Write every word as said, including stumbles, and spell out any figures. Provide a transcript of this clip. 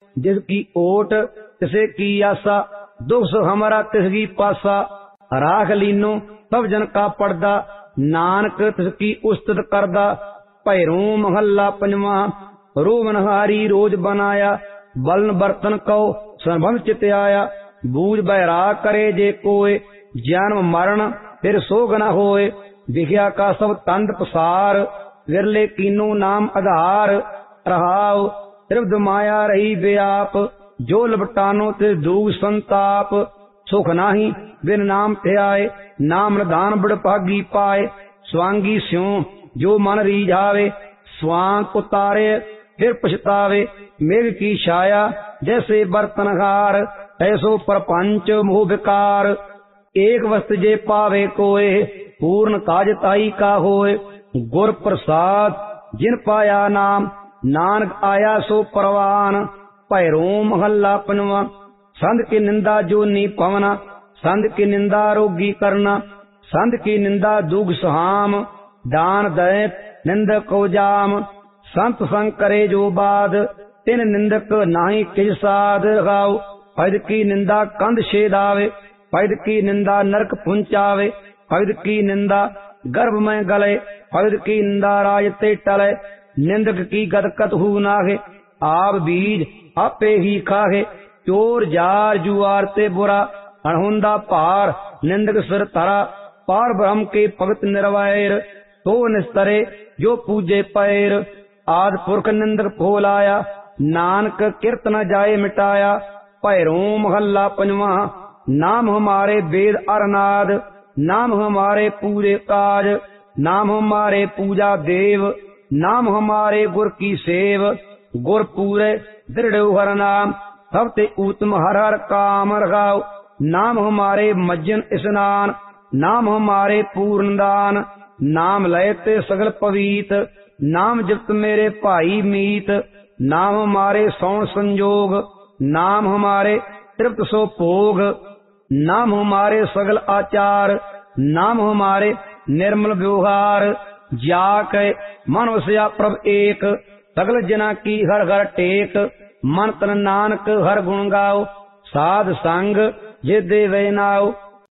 जिसकी ओट तिसे की आसा, दुख सुख हमारा तिसकी पासा। राख लीनो सब जन का पर्दा, नानक तिसकी उस्तत करदा। भैरों महला पंजवा, रोवनहारी रोज बनाया, बलन बर्तन कौ संबंध चित आया। बूझ बैराग करे जे कोय, जन्म मरण फिर सोग न होए। विख्या का सब तंद पसार, विरले कीनो नाम आधार। रहाव त्रिविध माया रही व्याप, जो लपटानो ते दूग संताप। सुख नाही बिन नाम ध्याए, नाम निधान बड़ भागी पाए। स्वांगी स्यों जो मन रीझावे, स्वांग उतारे फिर पछतावे। मेघ की छाया जैसे बर्तनहार, ऐसो प्रपंच मोह विकार। एक वस्तु जे पावे कोय, पूर्ण काज ताई का होए। गुर प्रसाद जिन पाया नाम, नानक आया सो परवान। भैरों महला पंजवा, संत की निंदा जो नी पवना, संत की निंदा रोगी करना। संत की निंदा दुग सुहाम, दान दैत निंदक को जाम। संत संग करे जो बाध, तिन निंदक नाही किज साध। गाओ भगत की निंदा कंध छेदावे, भगत की निंदा नरक पुंचावे। भगत की निंदा गर्भ में गले, भगत की निंदा राज ते टले। निंदक की गदकत हु नाहे, आप बीज आपे ही खाहे। चोर जार जुआर ते बुरा, अणहुंदा पार निंदक सिर तरा। पार ब्रह्म के भगत निर्वैर, तो निस्तरे जो पूजे पैर। आद पुरख निंदक भोलाया, नानक किरत न जाए मिटाया। भैरों महला पंजवा, नाम हमारे वेद अरनाद, नाम हमारे पूरे काज। नाम हमारे पूजा देव, नाम हमारे गुर की सेव। गुर पूरे दृढ़ हर नाम, सबते उत्तम हर हर काम। रखाओ नाम हमारे मज्जन स्नान, नाम हमारे पूर्ण दान। नाम लयते सगल पवीत, नाम जपत मेरे भाई मीत। नाम हमारे सौण संजोग, नाम हमारे तृप्त सो भोग। नाम हमारे सगल आचार, नाम हमारे निर्मल व्यवहार। जाक मन वसया प्रभ एक, सगल जना की हर हर टेक। मन तन नानक हर गुण गाओ, साध संग जे दे वे नाओ।